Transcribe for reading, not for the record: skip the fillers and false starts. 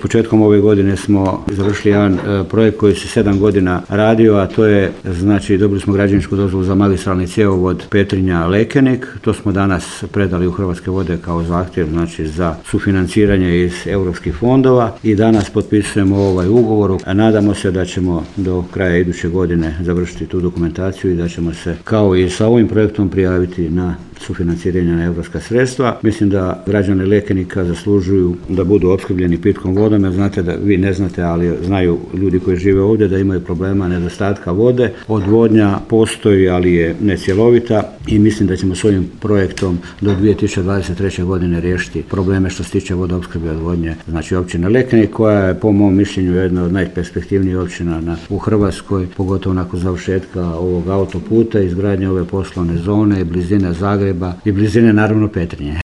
početkom ove godine smo završili jedan projekt koji se 7 godina radio, a to je, znači, dobili smo građevinsku dozvolu za magistralni cjevovod Petrinja-Lekenik. To smo danas predali u Hrvatske vode kao zahtjev, znači, za sufinanciranje iz europskih fondova i danas potpisujemo ovaj ugovor. Nadamo se da ćemo do kraja iduće godine završiti tu dokumentaciju i da ćemo se kao i sa ovim projektom prijaviti na sufinanciranje na europska sredstva. Mislim da građani Lekenika zaslužuju da budu opskrbljeni pitkom vodom, jer znate da vi ne znate, ali znaju ljudi koji žive ovdje da imaju problema nedostatka vode. Odvodnja postoji, ali je necjelovita i mislim da ćemo s ovim projektom do 2023. godine riješiti probleme što se tiče vodoopskrbe i odvodnje, znači općine Lekenik, koja je po mom mišljenju jedna od najperspektivnijih općina u Hrvatskoj, pogotovo nakon završetka ovog autoputa, izgradnje ove poslovne zone i blizine Zagreba i blizine naravno Petrinje.